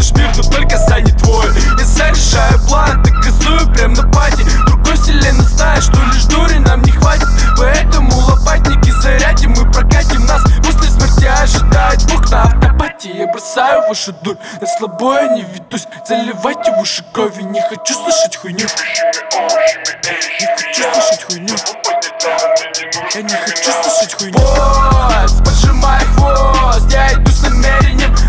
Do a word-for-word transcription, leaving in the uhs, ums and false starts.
наш мир, но только станет твой. Я зарешаю план, так газую прям на пати. Другой вселенной знает, что лишь дури нам не хватит. Поэтому лопатники зарядим, мы прокатим нас. После смерти ожидает Бог на автопате. Я бросаю вашу дурь, на слабое не ведусь. Заливайте в уши крови, не хочу слышать хуйню. Не хочу слышать хуйню. Я не хочу слышать хуйню. Вот, поджимай хвост, я иду с намерением